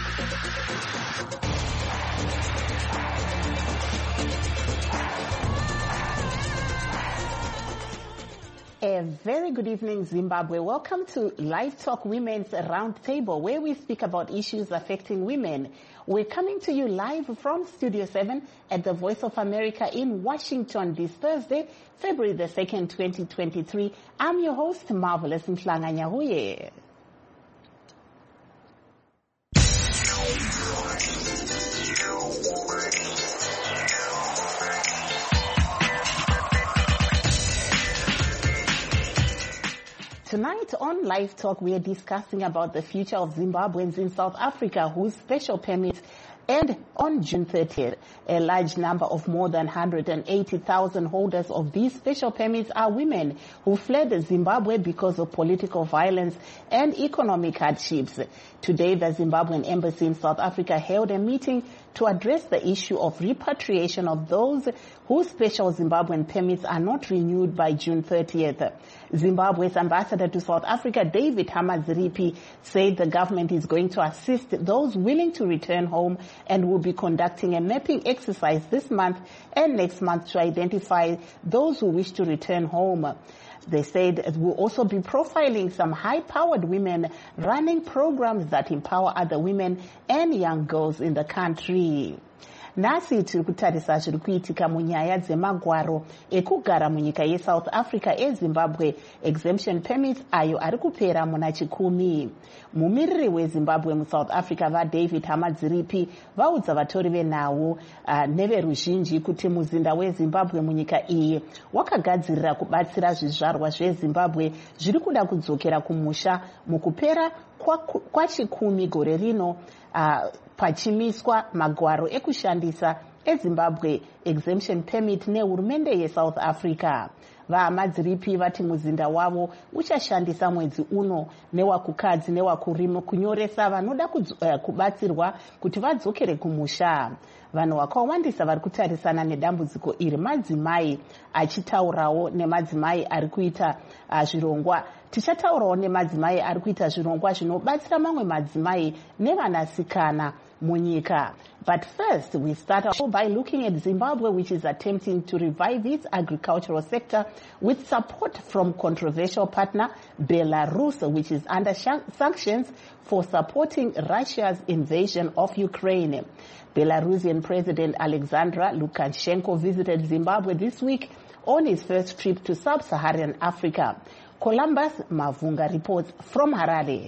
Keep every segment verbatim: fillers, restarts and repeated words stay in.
A very good evening, Zimbabwe. Welcome to Live Talk Women's Roundtable, where we speak about issues affecting women. We're coming to you live from Studio seven at the Voice of America in Washington this Thursday, February the second, twenty twenty-three. I'm your host, Marvelous Mhlanga Nyahuye. Tonight on Live Talk, we are discussing about the future of Zimbabweans in South Africa whose special permits end on June thirtieth. A large number of more than one hundred eighty thousand holders of these special permits are women who fled Zimbabwe because of political violence and economic hardships. Today, the Zimbabwean embassy in South Africa held a meeting to address the issue of repatriation of those whose special Zimbabwean permits are not renewed by June thirtieth. Zimbabwe's ambassador to South Africa, David Hamadziripi, said the government is going to assist those willing to return home and will be conducting a mapping exercise this month and next month to identify those who wish to return home. They said it will also be profiling some high-powered women running programs that empower other women and young girls in the country. Nasi tiri kutarisa zviri kuitika munyaya dzemagwaro ekugara munyika yeSouth Africa eZimbabwe exemption permits ayo ari kupera muna chikumi. Mumiriri weZimbabwe muSouth Africa vaDavid Hamadziripi vaudza vatori venhau uh, neveruzhinji kuti muzinda weZimbabwe munyika iyi wakagadzirira kubatsira zvizvarwa zveZimbabwe zviri kuda kudzokera kumusha mukupera kwachikumi gore rino uh, pachimiswa magwaro ekushandisa eZimbabwe exemption permit nehurumende yeSouth Africa. VaHamadziripi vati muzinda wavo uchashandisa mwedzi uno newakukadzi newakurima kunyoresa vanoda kubatsirwa kuti vadzokere kumusha. Vanhu vakawandisa vari kutarisana nedambudziko iri madzimai achitaurawo nemadzimai ari kuita uh, zvirongwa. Tichataurawo nemadzimai ari kuita zvirongwa zvinobatsira mamwe madzimai nevanasikana munyika. But first, we start off by looking at Zimbabwe, which is attempting to revive its agricultural sector with support from controversial partner Belarus, which is under sanctions for supporting Russia's invasion of Ukraine. Belarusian President Alexander Lukashenko visited Zimbabwe this week on his first trip to sub-Saharan Africa. Columbus Mavunga reports from Harare.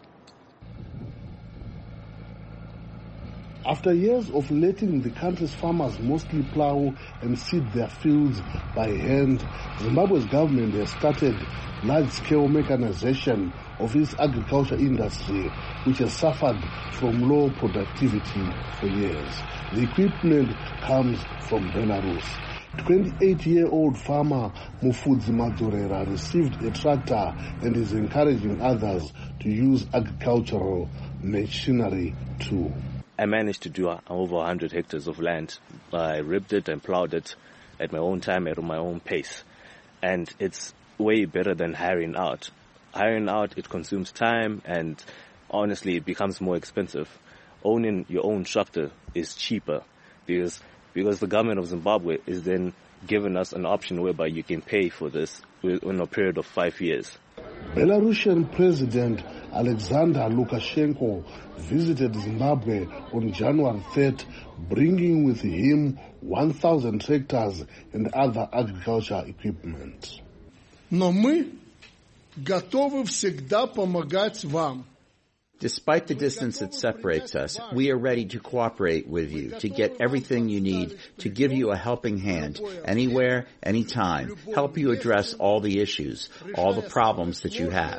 After years of letting the country's farmers mostly plow and seed their fields by hand, Zimbabwe's government has started large-scale mechanization of its agriculture industry, which has suffered from low productivity for years. The equipment comes from Belarus. twenty-eight-year-old farmer Mufudzi Madzorera received a tractor and is encouraging others to use agricultural machinery too. I managed to do over one hundred hectares of land. I ripped it and plowed it at my own time, at my own pace. And it's way better than hiring out. Hiring out, it consumes time and honestly it becomes more expensive. Owning your own tractor is cheaper because because the government of Zimbabwe is then giving us an option whereby you can pay for this in a period of five years. Belarusian President Alexander Lukashenko visited Zimbabwe on January third, bringing with him one thousand tractors and other agriculture equipment. Но мы готовы всегда помогать вам. Despite the distance that separates us, we are ready to cooperate with you, to get everything you need, to give you a helping hand, anywhere, anytime, help you address all the issues, all the problems that you have.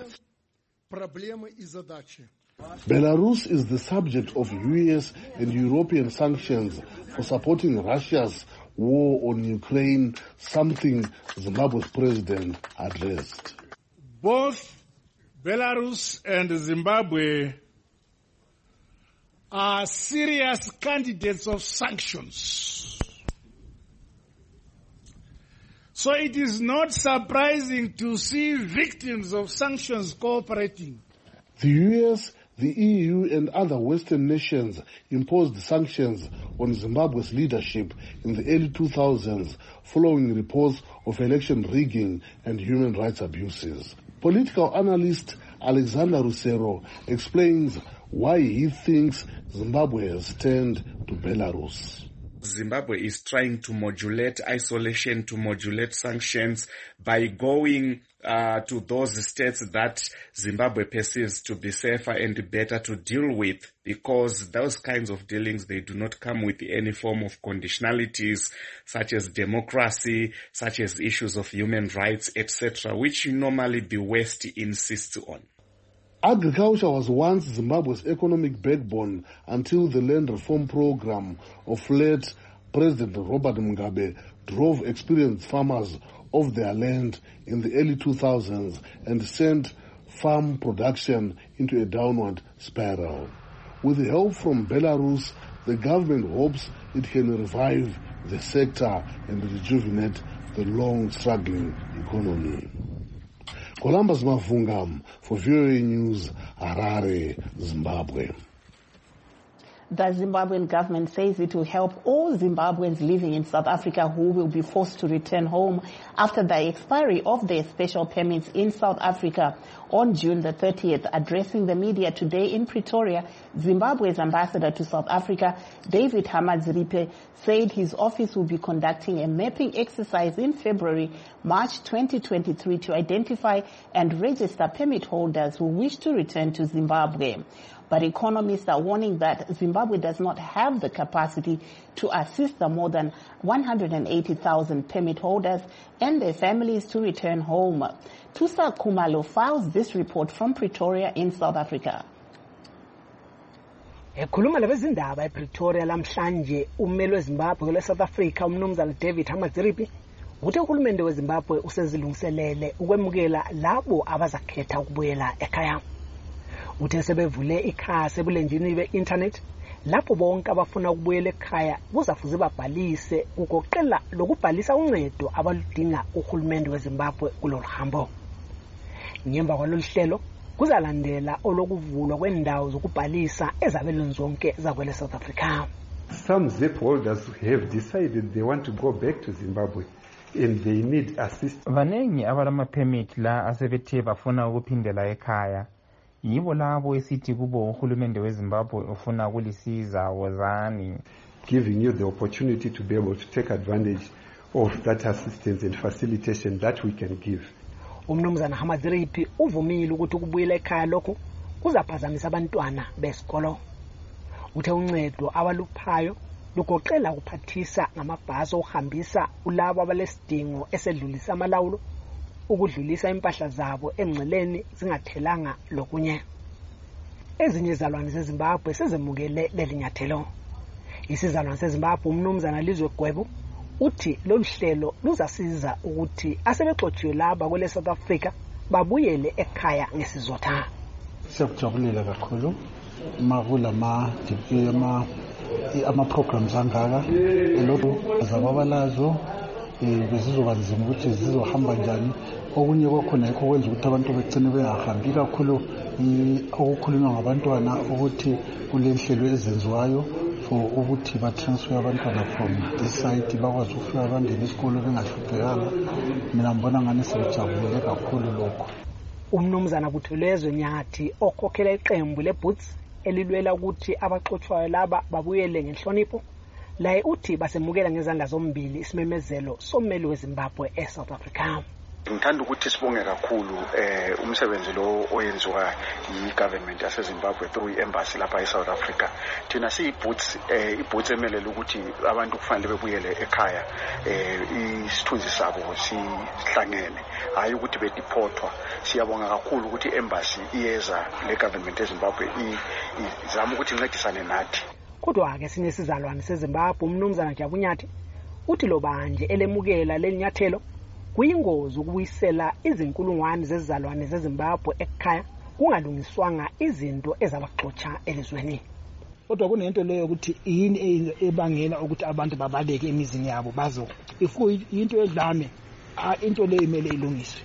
Belarus is the subject of U S and European sanctions for supporting Russia's war on Ukraine, something Zimbabwe's president addressed. Both Belarus and Zimbabwe are serious candidates of sanctions. So it is not surprising to see victims of sanctions cooperating. The U S, The E U and other Western nations imposed sanctions on Zimbabwe's leadership in the early two thousands following reports of election rigging and human rights abuses. Political analyst Alexander Rusero explains why he thinks Zimbabwe has turned to Belarus. Zimbabwe is trying to modulate isolation, to modulate sanctions by going uh, to those states that Zimbabwe perceives to be safer and better to deal with, because those kinds of dealings, they do not come with any form of conditionalities such as democracy, such as issues of human rights, et cetera, which normally the West insists on. Agriculture was once Zimbabwe's economic backbone until the land reform program of late President Robert Mugabe drove experienced farmers off their land in the early two thousands and sent farm production into a downward spiral. With help from Belarus, the government hopes it can revive the sector and rejuvenate the long-struggling economy. Columbus Mavungam for V O A News, Harare, Zimbabwe. The Zimbabwean government says it will help all Zimbabweans living in South Africa who will be forced to return home after the expiry of their special permits in South Africa. On June the thirtieth, addressing the media today in Pretoria, Zimbabwe's ambassador to South Africa, David Hamadziripe, said his office will be conducting a mapping exercise in February, March twenty twenty-three to identify and register permit holders who wish to return to Zimbabwe. But economists are warning that Zimbabwe does not have the capacity to assist the more than one hundred eighty thousand permit holders and their families to return home. Tusa Kumalo files this report from Pretoria in South Africa. Ekhuluma labezindaba ePretoria lamhlanje ummeli weZimbabwe kule South Africa umnumzana David Hamadziripe uthi uhulumende weZimbabwe usezilungiselele ukwemukela labo abazakhetha ukubuyela ekhaya. Uthe sebevule ikhasi ebulenjini be-internet lapho bonke abafuna ukubuyela ekhaya kuzafuze babhalise ugoqela lokubhalisa uncedo abaludinga uhulumende weZimbabwe kulolu hambo. Ngemva kwalolu hlelo kuzalandela olokuvulwa kwendawo zokubhalisa ezabelweni zonke zakwele South Africa. Some Z I P holders have decided they want to go back to Zimbabwe and they need assistance. Vanengi abalama permit la asebethe bafuna ukuphindela ekhaya. Yibo labo esithi kubo uhulumende weZimbabwe ufuna ukulisiza wozani, giving you the opportunity to be able to take advantage of that assistance and facilitation that we can give. Umnumzana Hamadziripe uvumile ukuthi ukubuyela ekhaya lokho kuzaphazamisa abantwana besikolo. Uthe uncedo abaluphayo lugoqela ukuphathisa ngamabhasi okuhambisa ulabo abalesidingo esedlulisa amalawulo, ukudlulisa impahla zabo emngceleni zingathelanga lokunye. Ezinye izalwane zeZimbabwe sezemukele leli nyathelo. Isizalwane seZimbabwe umnumzana Lizwe Gwebo uthi lolu hlelo luzasiza ukuthi asebexotshiwe laba kwele South Africa babuyele ekhaya ngesizotha. Siyakujabulela kakhulu makula ma ama ama programs angaka lokho zababalazo bezizoba nzima ukuthi zizohamba njani. Okunye kwakhona yikho kwenza ukuthi abantu begcine bengahambi kakhulu okukhulunywa ngabantwana ukuthi kulenhlelo ezenziwayo for ukuthi ba transfer abantwana from this side bakwazi ukufika abandeni esikolo bengahluphekanga. Mina ngibona ngani sejabulile kakhulu lokho. Umnumzana Buthelezwe Nyathi okhokhela iqembu leBoots elilwela ukuthi abaxotshayo laba babuyele ngenhlonipho laye uthi basemukela ngezandla zombili isimemezelo sommeli weZimbabwe eSouth Africa. Ngithanda ukuthi sibonge kakhulu eh umsebenzi lo oyenziwa yi-government yaseZimbabwe through i-embassy lapha eSouth Africa. Thina siyi-Boots eh iBoots emelele ukuthi abantu kufanele bebuyele ekhaya eh isithunzi sabo sihlangene, hayi ukuthi bedeportwa. Siyabonga kakhulu ukuthi i-embassy iyeza le-government yeZimbabwe izama ukuthi incedisane nathi. Kodwa ke sinesizalwane seZimbabwe umnumzana Jabunyathi uthi lo banje elemukela lelinyathelo kuyingozi ukubuyisela izinkulungwane zezizalwane zeZimbabwe ekhaya kungalungiswanga izinto ezabaxotsha elizweni. Kodwa kunento leyo ukuthi yini ebangela ukuthi abantu babaleke emizini yabo bazo. Ifu into edlame into leyo imele ilungiswe.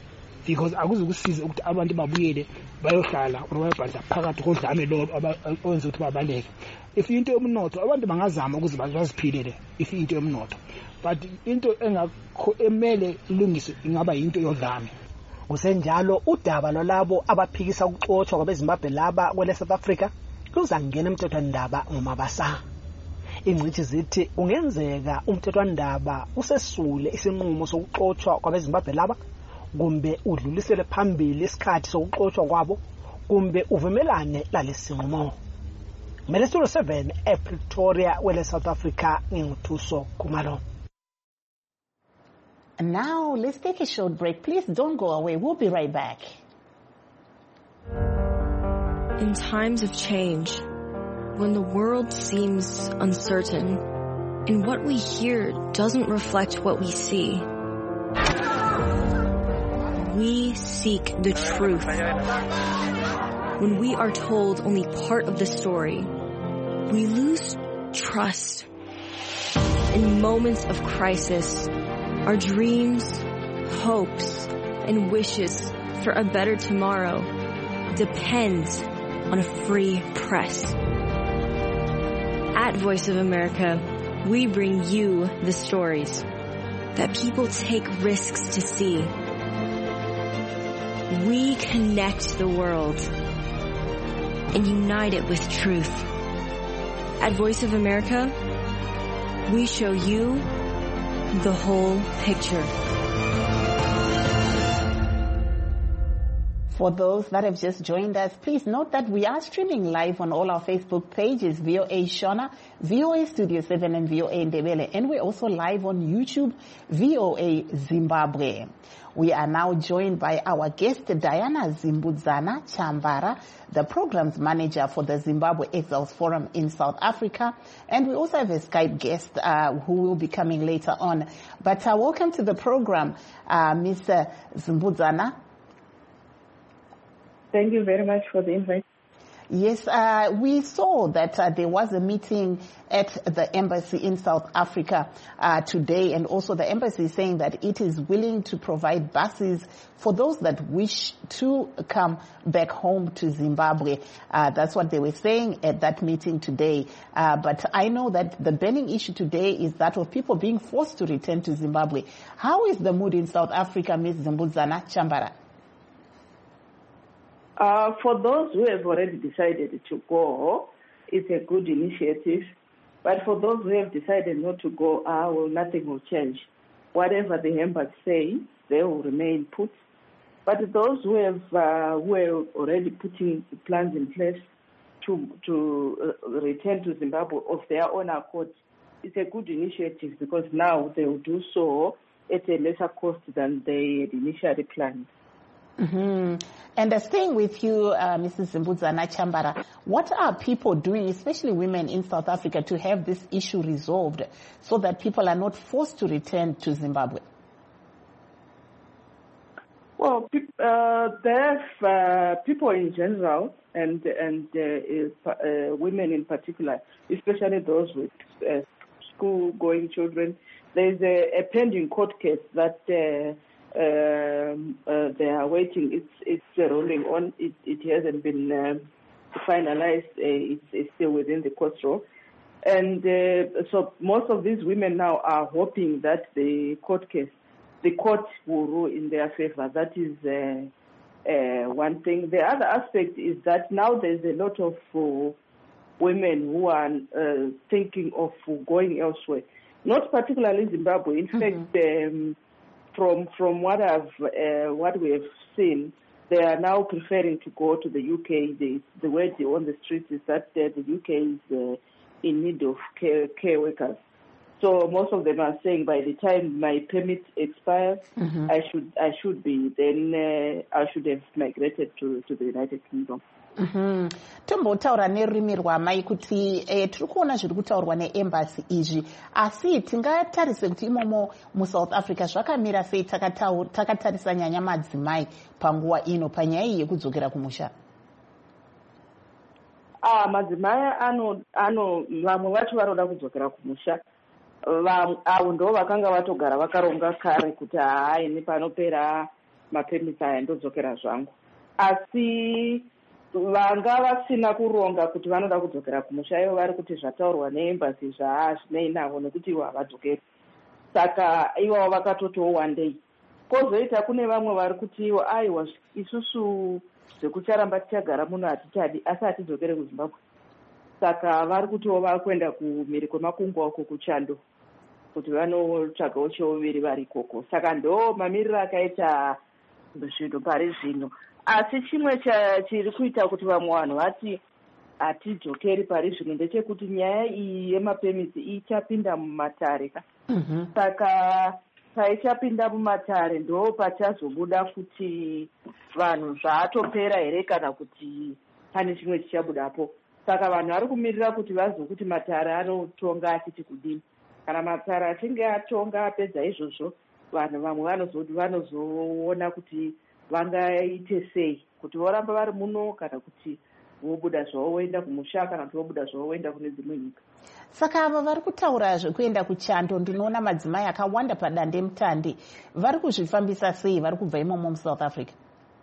because akuzukusiza ukuthi abantu babuyele bayohlala or bayobhadla phakathi kodlame lo owenza ukuthi babaleke. If into yomnotho abantu bangazama ukuze baziphilele if into yomnotho, but into engakho emele ilungiswe ingaba into yodlame. Kusenjalo udaba lolabo abaphikisa ukuxothwa kwabeZimbabwe laba kwele South Africa luzangena emthethwandaba ngomabasa. Ingcithi zithi ungenzeka umthethwandaba usesule isinqumo sokuxothwa kwabeZimbabwe laba, kumbe udlulisele phambili isikhathi sokuxothwa kwabo, kumbe uvumelane lalesinqumo. Melesitulo seven ePretoria wele South Africa nginguthuso Khumalo. Now let's take a short break. Please don't go away. We'll be right back. In times of change, when the world seems uncertain and what we hear doesn't reflect what we see, we seek the truth. When we are told only part of the story, we lose trust. In moments of crisis, our dreams, hopes, and wishes for a better tomorrow depends on a free press. At Voice of America, we bring you the stories that people take risks to see. We connect the world and unite it with truth. At Voice of America, we show you the whole picture. For those that have just joined us, please note that we are streaming live on all our Facebook pages, V O A Shona, V O A Studio seven, and V O A Ndebele. And we're also live on YouTube, V O A Zimbabwe. We are now joined by our guest, Diana Zimbudzana Chambara, the programs manager for the Zimbabwe Exiles Forum in South Africa. And we also have a Skype guest uh, who will be coming later on. But uh, welcome to the program, uh, Mister Zimbudzana. Thank you very much for the invite. Yes, uh, we saw that uh, there was a meeting at the embassy in South Africa uh, today, and also the embassy is saying that it is willing to provide buses for those that wish to come back home to Zimbabwe. Uh, that's what they were saying at that meeting today. Uh, but I know that the burning issue today is that of people being forced to return to Zimbabwe. How is the mood in South Africa, Miz Zimbudzana Chambara? Uh, for those who have already decided to go, it's a good initiative. But for those who have decided not to go, uh, well, nothing will change. Whatever the embassy say, they will remain put. But those who have uh, who are already putting plans in place to to uh, return to Zimbabwe of their own accord, it's a good initiative because now they will do so at a lesser cost than they had initially planned. Mm-hmm. And uh, staying with you, uh, Missus Zimbudzana Chambara, what are people doing, especially women in South Africa, to have this issue resolved so that people are not forced to return to Zimbabwe? Well, uh, there's uh, people in general and and uh, uh, women in particular, especially those with uh, school-going children. There's a, a pending court case that uh, Um, uh, they are waiting. It's it's uh, rolling on. It it hasn't been uh, finalized. Uh, it's, it's still within the court row, and uh, so most of these women now are hoping that the court case, the court will rule in their favor. That is uh, uh, one thing. The other aspect is that now there's a lot of uh, women who are uh, thinking of going elsewhere, not particularly Zimbabwe. In mm-hmm. fact. Um, From from what I've uh, what we have seen, they are now preferring to go to the U K. The, the word on the streets is that uh, the U K is uh, in need of care, care workers. So most of them are saying by the time my permit expires, mm-hmm. I should I should be then uh, I should have migrated to to the United Kingdom. Mhm. Tombotaura nerurimi rwamai kuti eh, tiri kuona zviri kutaurwa neembassy izvi asi tingatarise kuti imomo muSouth Africa zvakamira sei takatarisa nyanya madzimai panguva ino panyaya yekudzokera kumusha. Ah, madzimai ano ano vamwe vacho vanoda kudzokera kumusha. Avo ndo vakanga vatogara vakaronga kare kuti hayi nepanopera mapemisi aya ndodzokera zvangu. Asi vanga vasina kuronga kuti vanoda kudzokera kumusha, ivo vari kuti zvataurwa neembasi zvaa zvinei navo nekuti ivo havadzokeri. Saka ivo vakatotiwo one day. Kozoita kune vamwe vari kuti ivo aiwa isusu zvekucharamba tichagara muno hatichadi, asi hatidzokere kuZimbabwe. Saka vari kutiwo vakuenda kumhiri kwemakungwa uko kuchando kuti vanotsvagawo cheuviri vari ikoko. Saka ndo mamiriro akaita zvinhu pari zvino. Asi chimwe chiri kuita kuti vamwe vanhu vati hatidzokeri pari zvino ndechekuti nyaya iyi yemapemisi ichapinda mumatare ka. Mm-hmm. Saka paichapinda mumatare ndo pachazobuda kuti vanhu zvaatopera here kana kuti pane chimwe chichabudapo. Saka vanhu vari kumirira kuti vazokuti matare anotonga achiti kudini. Kana matare achinge atonga apedza izvozvo, vanhu vamwe vanozoona kuti vangaite sei, kuti voramba vari muno kana kuti vobuda zvavo voenda kumusha kana kuti vobuda zvavo voenda kune dzimwe nyika. Saka ava vari kutaura zvekuenda kuchando, ndinoona madzimai akawanda padande mutande. Vari kuzvifambisa sei vari kubva imomo muSouth Africa?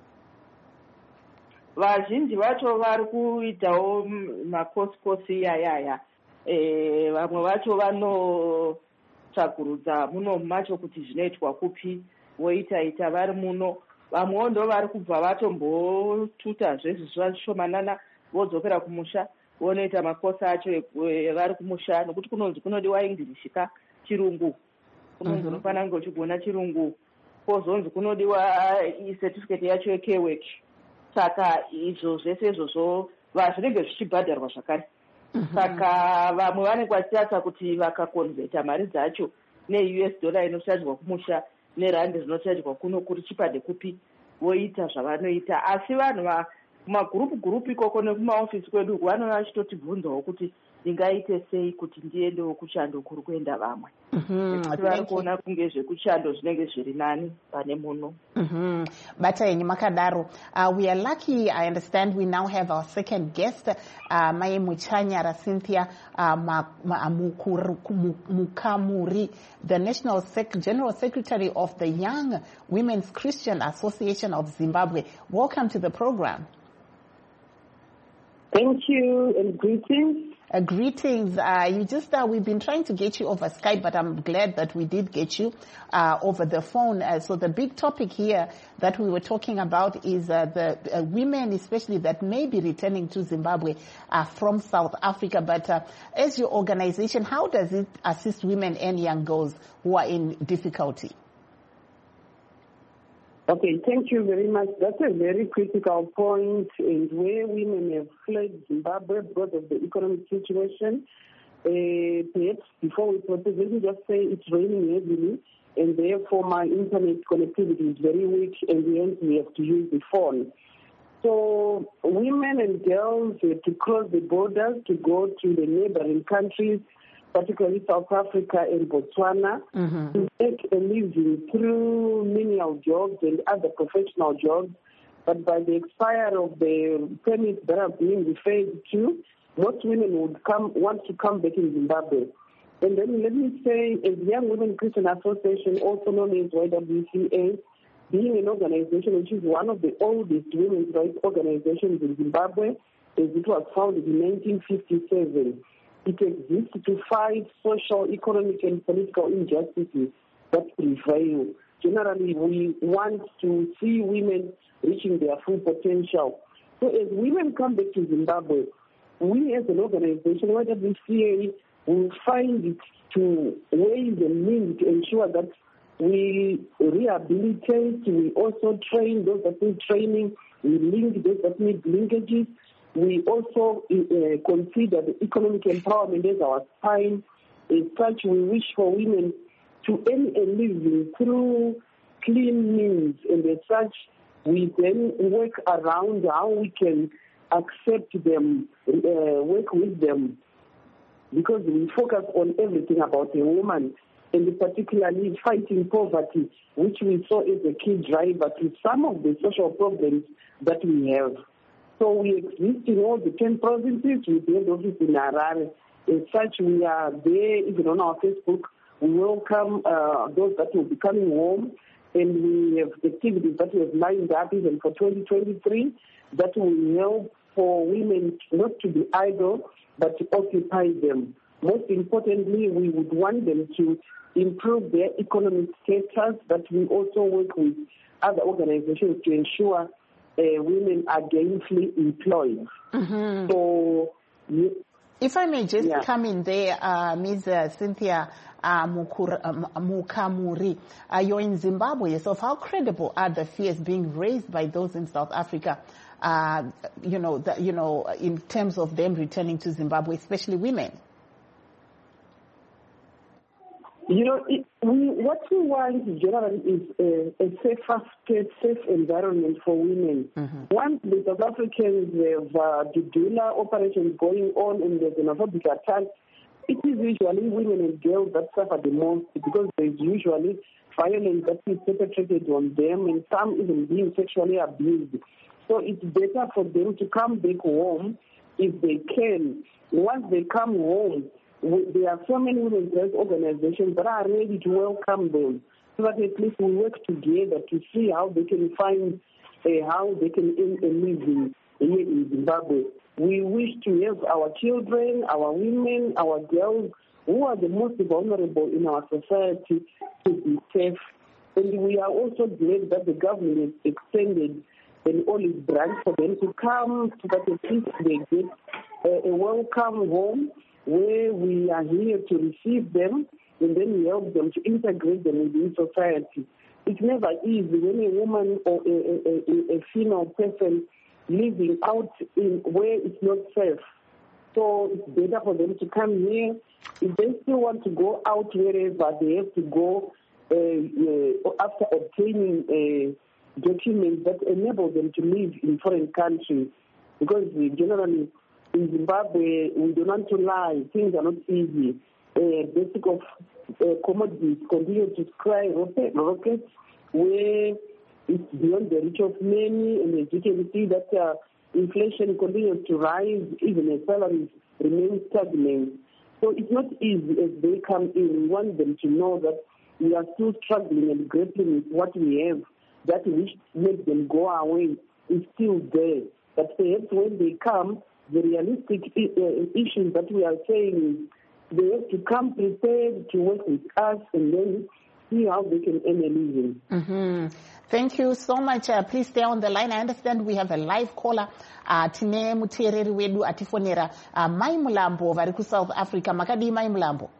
Vazhinji vacho vari kuitawo makosikosi yayaya. E, vamwe vacho vanotsvagurudza muno macho kuti zvinoitwa kupi, voita-ita vari muno. Vamwewo ndo vari kubva vatombotuta zvezvizva zvishomanana vodzokera kumusha vonoita makosa acho vari kumusha, nokuti kunonzi kunodiwa English ka chirungu, kunonzi unofanira kunge uchigona chirungu, kwozonzi kunodiwa certificate yacho yekewek. Saka izvo zvese izvozvo zvinenge zvichibhadharwa zvakare. Saka vamwe vanenge vachitasa kuti vakakonveta mari dzacho ne-U S dollar inoshajwa kumusha nerandi zvinoshajwa kuno kuri chipande kupi, voita zvavanoita. Asi vanhu kumagurupu gurupu ikoko nekumaofisi kwedu vanova vachitotibvunzawo kuti ndingaite sei kuti ndiendewo kuchando kuri kuenda vamwe. Nekuti vari kuona kunge zvekuchando zvinenge zviri nani pane muno. Bata yenyu makadaro. Uh, we are lucky, I understand we now have our second guest, uh, Mai Muchanyara Cynthia uh, Mukamuri, the National Sec General Secretary of the Young Women's Christian Association of Zimbabwe. Welcome to the program. Thank you and greetings. Uh, greetings. Uh, you just uh, we've been trying to get you over Skype, but I'm glad that we did get you uh, over the phone. Uh, so the big topic here that we were talking about is uh, the uh, women, especially that may be returning to Zimbabwe uh, from South Africa. But uh, as your organization, how does it assist women and young girls who are in difficulty? Okay, thank you very much. That's a very critical point, and where women have fled Zimbabwe because of the economic situation. Uh, perhaps before we proceed, let me just say it's raining heavily, and therefore my internet connectivity is very weak, and hence we have to use the phone. So women and girls have to cross the borders to go to the neighboring countries, particularly South Africa and Botswana, mm-hmm. to make a living through menial jobs and other professional jobs. But by the expire of the permits that are being referred to, most women would come want to come back in Zimbabwe. And then let me say, as Young Women Christian Association, also known as Y W C A, being an organization which is one of the oldest women's rights organizations in Zimbabwe, as it was founded in nineteen fifty-seven. It exists to fight social, economic, and political injustices that prevail. Generally, we want to see women reaching their full potential. So as women come back to Zimbabwe, we as an organization, Y W C A, will find it to ways and means to ensure that we rehabilitate, we also train those that need training, we link those that need linkages. We also uh, consider the economic empowerment as our spine. As such, we wish for women to earn a living through clean means, and as such, we then work around how we can accept them, uh, work with them, because we focus on everything about a woman, and particularly fighting poverty, which we saw as a key driver to some of the social problems that we have. So we exist in all the ten provinces. We build office in Harare. As such, we are there, even on our Facebook. We welcome uh, those that will be coming home. and we have activities that we have lined up even for twenty twenty-three that will help for women not to be idle, but to occupy them. Most importantly, we would want them to improve their economic status, but we also work with other organizations to ensure uh, women are gainfully employed. Mm-hmm. So, you, if I may just yeah. come in there, uh, Miz Cynthia uh, Mukur, um, Mukamuri, uh, you're in Zimbabwe yourself. How credible are the fears being raised by those in South Africa, uh, you know, the, you know, in terms of them returning to Zimbabwe, especially women? You know, it, we, what we want generally is a, a safer state, safe environment for women. Mm-hmm. Once the South Africans have uh, the doula operations going on and there's an xenophobic attack, it is usually women and girls that suffer the most because there's usually violence that is perpetrated on them and some even being sexually abused. So it's better for them to come back home if they can. Once they come home, there are so many women's rights organizations that are ready to welcome them, so that at least we work together to see how they can find uh, how they can earn a living here in Zimbabwe. We wish to help our children, our women, our girls, who are the most vulnerable in our society, to be safe. And we are also glad that the government has extended an olive branch for them to come, so that at least they get uh, a welcome home, where we are here to receive them and then we help them to integrate them within society. It's never easy when a woman or a, a, a female person living out in where it's not safe. So it's better for them to come here. If they still want to go out wherever, they have to go uh, uh, after obtaining a document that enable them to live in foreign countries, because we generally in Zimbabwe, we don't want to lie. Things are not easy. Uh, basic of uh, commodities continue to skyrocket, rockets, where it's beyond the reach of many, and as you can see that uh, inflation continues to rise, even as salaries remain stagnant. So it's not easy as they come in. We want them to know that we are still struggling and grappling with what we have. That which makes them go away is still there. But perhaps when they come, the realistic issues that we are saying is they have to come prepared to work with us and then see how they can earn a living. Mm-hmm. Thank you so much. Uh, please stay on the line. I understand we have a live caller. Tine mutereri wedu atifonera Mai Mulambo vari ku South Africa. Makadi Mai Mulambo.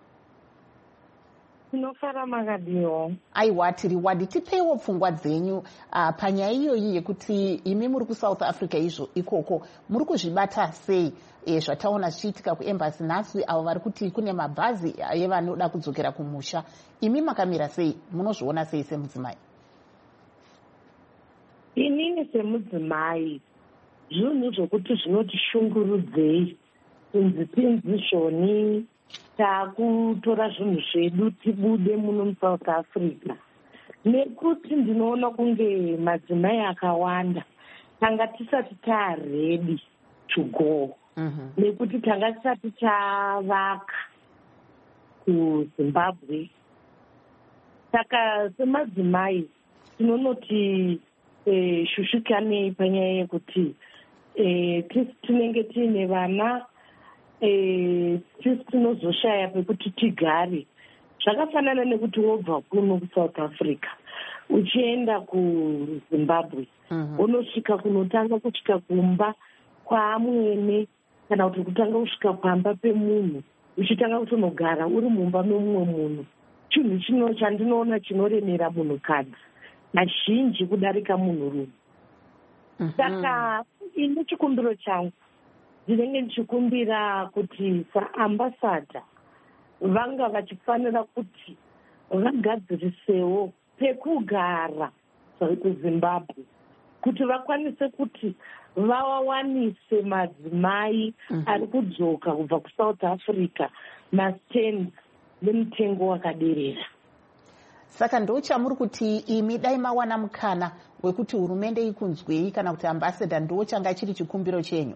Tinofara makadiwo. Aiwa tiri wadi tipeiwo pfungwa dzenyu uh, panyaya iyoyi yekuti imi muri ku South Africa izvo ikoko muri kuzvibata sei e, zvataona zvichiitika kuembassy nhasi avo vari kuti kune mabhazi evanoda kudzokera kumusha. Imi makamira sei, munozviona sei semudzimai? Inini semudzimai zvinhu zvokuti zvinotishungurudzei kunzi tinzishoni takutora zvinhu zvedu tibude muno muSouth Africa, nekuti ndinoona kunge madzimai akawanda tanga tisati taready to go, mm-hmm. nekuti tanga tisati tavaka kuZimbabwe. Saka semadzimai tinonoti eh, shushukanei panyaya yekuti eh, tinenge tiine vana Eh, tisi tinozoshaya pekuti tigare. Zvakafanana nekuti wobva kuno kuSouth Africa uchienda kuZimbabwe, mm-hmm. unosvika kunotanga kusvika kumba kwaamwene kana kuti kutanga kusvika pamba pemunhu uchitanga kutonogara uri mumba memumwe munhu, chinhu chino chandinoona chinoremera munhukadzi nazhinji kudarika munhurume. Mm-hmm. Saka ini chikumbiro changu ndinenge ndichikumbira kuti saambasada vanga vachifanira kuti vagadzirisewo pekugara kuZimbabwe, kuti vakwanise kuti vawawanise madzimai mm-hmm. ari kudzoka kubva kuSouth Africa mastand nemutengo wakaderera. Saka ndochamuri kuti imi dai mawana mukana wekuti hurumende ikunzwei kana kuti ambassador ndochanga chiri chikumbiro chenyu?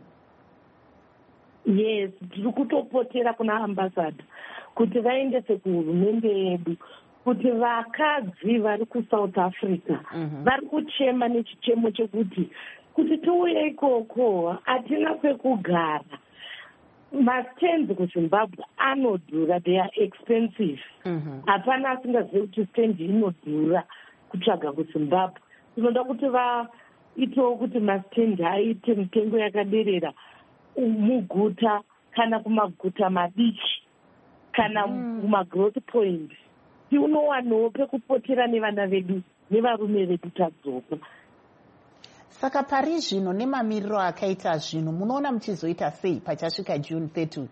Yes, tiri kutopotera kuna ambassador kuti vaendese kuhurumende yedu kuti vakadzi vari kuSouth Africa vari kuchema nechichemo chekuti kuti tiuye ikoko hatina pekugara. Mastenzi kuZimbabwe anodhura, they are expensive. Hapana asingazivi kuti stendi inodhura kutsvaga kuZimbabwe. Tinoda kuti vaitewo kuti mastendi aite mitengo yakaderera muguta kana kumaguta madiki kana kumagrowth point. Tiunowanawo pekupotera nevana vedu nevarume vedu tadzoka. Saka pari zvino nemamiriro akaita zvino munoona muchizoita sei pachasvika June thirtieth?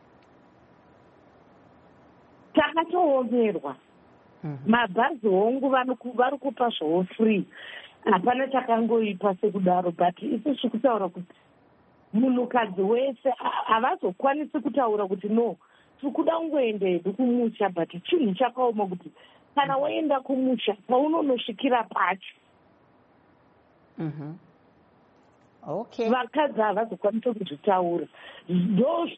Takatoomerwa. Mabhazi hongu vari kupa zvawo free. Hapana chakangoipa sekudaro, but isusu kutaura kuti munhukadzi wese havazokwanisi kutaura kuti no, tiri kuda kungoenda hedu kumusha, but chinhu chakaoma kuti kana waenda kumusha paunonosvikira pacho. Mm-hmm. Okay. Vakadzi havazokwanisa kuzvitaura. Ndo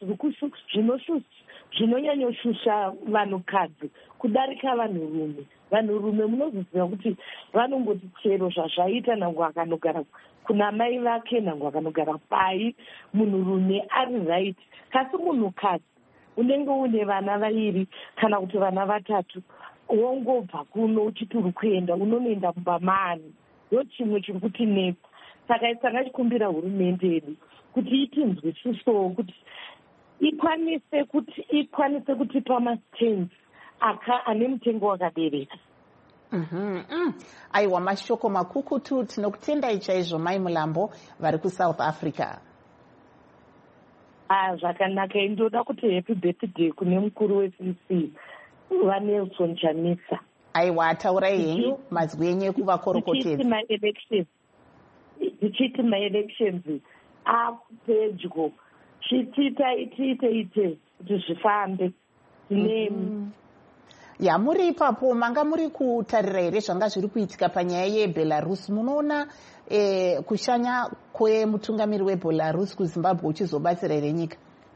zvinonyanyoshusha vanhukadzi kudarika vanhurume. Vanhurume munoziziva kuti vanongoti chero zvazvaita nangu akanogara kuna mai vake, nangu akanogara pai, munhurume ari right. Kasi munhukadzi unenge une vana vaviri kana kuti vana vatatu, wongobva kuno uchiti uri kuenda unonoenda mumbamani. Ndo chimwe chiri kutinetsa. Saka takachikumbira hurumende yedu kuti itinzwisisewo kuti ikwanise kuti ikwanise kutipa mastendi ane mutengo wakadereka. Mm-hmm. Mm. Aiwa, mashoko makukutu. Tinokutendai chaizvo Mai Mulambo vari kuSouth Africa. Ah, zvakanaka. Ndoda kuti happy birthday kune mukuru weC C vaNelson Chamisa. Aiwa, taurai henyu mazwi enyu ekuvakorokotedza. Tichiti maelections apedyo, chitiita itiite ite kuti zvifambe. Name. Ya, muri ipapo manga muri kutarira here zvanga zviri kuitika panyaya yeBelarus. Munoona eh, kushanya kwemutungamiri weBelarus kuZimbabwe uchizobatsira here nyika?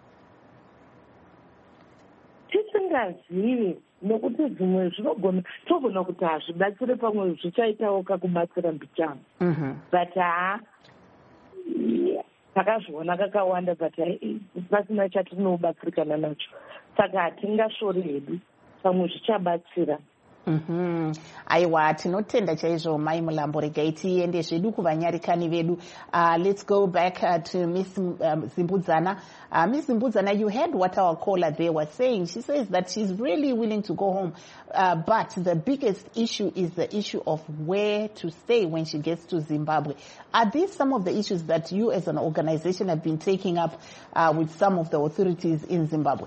Tisingazivi, nokuti zvimwe zvinogona togona kuti hazvibatsire, pamwe zvichaitawo kakubatsira mbichana. But haa takazviona kakawanda, but pasina chatinobatsirikana nacho. Saka hatingashori hedu, pamwe zvichabatsira. Mm-hmm. Aiwa, tinotenda chaizvo Mai Mulambo. Regai tiende zvedu kuvanyarikani vedu. Uh, let's go back uh, to Miss um, Zimbudzana. Uh, Miss Zimbudzana, you heard what our caller there was saying. She says that she's really willing to go home, uh, but the biggest issue is the issue of where to stay when she gets to Zimbabwe. Are these some of the issues that you as an organization have been taking up uh, with some of the authorities in Zimbabwe?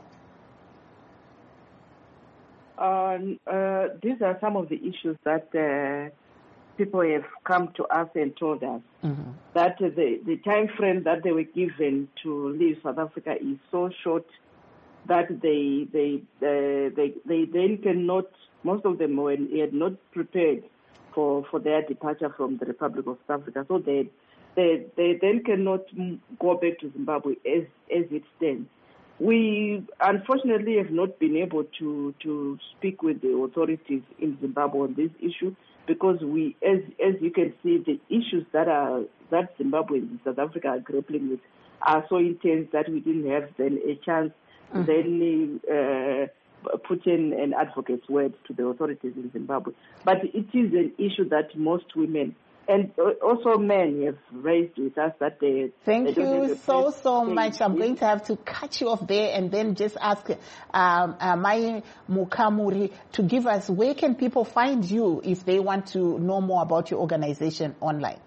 Uh, uh, these are some of the issues that uh, people have come to us and told us. Mm-hmm. That the, the time frame that they were given to leave South Africa is so short that they they they they, they then cannot. Most of them were had not prepared for, for their departure from the Republic of South Africa, so they they they then cannot go back to Zimbabwe as as it stands. We unfortunately have not been able to, to speak with the authorities in Zimbabwe on this issue because we, as as you can see, the issues that are that Zimbabwe and South Africa are grappling with are so intense that we didn't have then a chance mm-hmm. to then uh, put in an advocate's word to the authorities in Zimbabwe. But it is an issue that most women and also men have raised with us that they... Thank they you so, so much. I'm going to have to cut you off there and then just ask um, uh, Mai Mukamuri to give us, where can people find you if they want to know more about your organization online?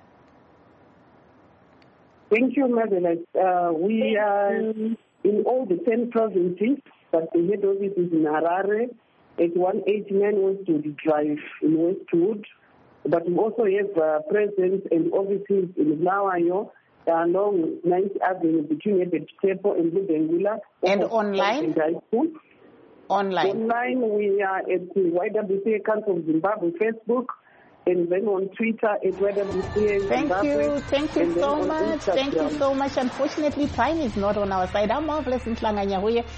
Thank you, Madeline. Uh, we are in all the ten provinces, but the head office is in Harare at one eighty-nine Westwood Drive in Westwood. But we also have uh, presence and offices in Lawayo, along ninth Avenue between Ebet Tepo and Lubengula. And online? Online. Online, we are at the Y W C A Council of Zimbabwe Facebook, and then on Twitter at Y W C A Thank Zimbabwe. you, thank you so much, Instagram. Thank you so much. Unfortunately, time is not on our side. I'm Marvelous Nhlanganya.